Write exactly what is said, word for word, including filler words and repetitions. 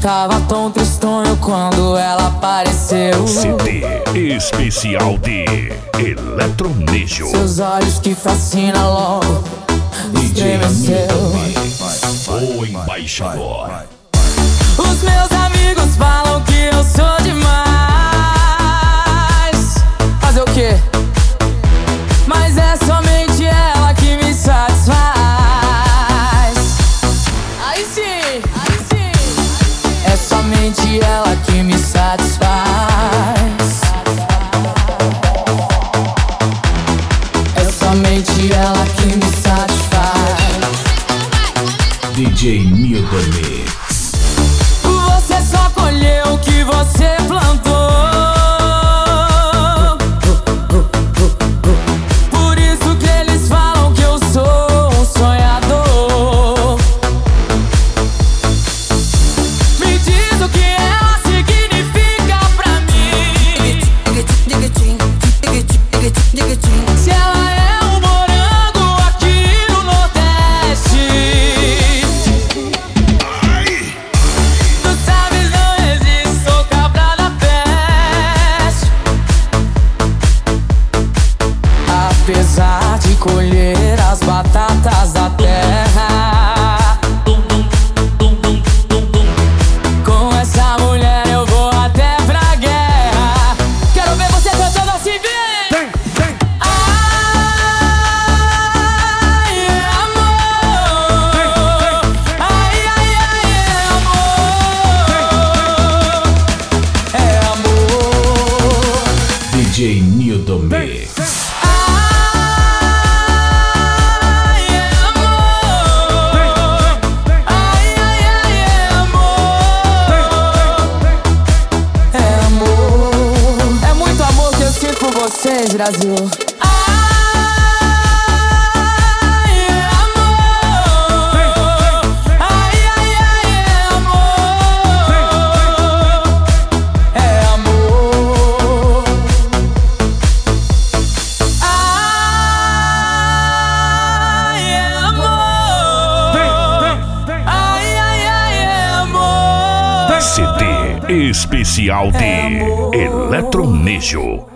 tava tão tristonho quando ela apareceu. C D especial de Eletronejo. Seus olhos que fascina logo estremeceu. O embaixador. Os meus amigos falam que eu sou demais. Fazer o quê? Mas é somente ela que me satisfaz. Aí sim, aí sim. É somente ela que me satisfaz. É somente ela que me satisfaz. D J Nildo Mix. Você só colheu o que você plantou. Por isso que eles falam que eu sou um sonhador. Me diz o que ela significa pra mim. Se ela é um morango aqui no Nordeste. Tu sabes, não existe, sou cabra da peste. Apesar de colher as batatas da terra, com essa mulher eu vou até pra guerra. Quero ver você cantando assim, vem! Ai, amor. Ai, ai, ai, amor. É amor. D J Nildo Mix. Vocês, Brasil. Ai, amor. Ai, ai, ai, amor. É amor. Ai, amor. Ai, ai, ai, amor. C D especial de Eletronejo.